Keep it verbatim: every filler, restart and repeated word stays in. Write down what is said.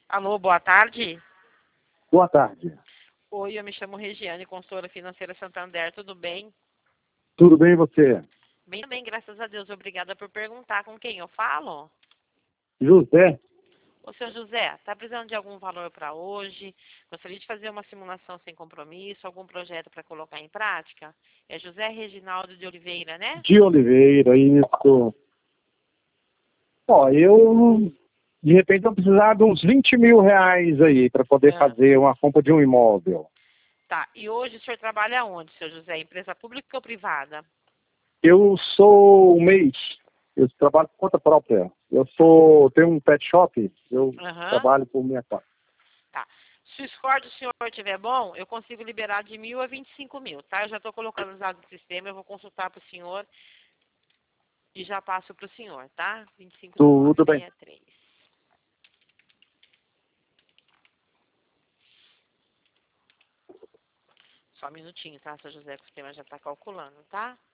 Alô, boa tarde. Boa tarde. Oi, eu me chamo Regiane, consultora financeira Santander, tudo bem? Tudo bem e você? Bem também, graças a Deus. Obrigada por perguntar com quem eu falo. José? Ô, seu José, tá precisando de algum valor para hoje? Gostaria de fazer uma simulação sem compromisso, algum projeto para colocar em prática? É José Reginaldo de Oliveira, né? De Oliveira, isso. Ó, eu, de repente, eu precisar de uns vinte mil reais aí para poder Ah, fazer uma compra de um imóvel. tá. E hoje o senhor trabalha onde, seu José? Empresa pública ou privada? Eu sou um mês, eu trabalho por conta própria. Eu sou, tenho um pet shop, eu Aham. trabalho por minha conta. Tá. Se o score do senhor estiver bom, eu consigo liberar de mil a vinte e cinco mil, tá? Eu já estou colocando os dados do sistema, eu vou consultar para o senhor e já passo para o senhor, tá? vinte e cinco mil Tudo bem. novecentos e sessenta e três. Só um minutinho, tá, seu José, que o sistema já está calculando, tá?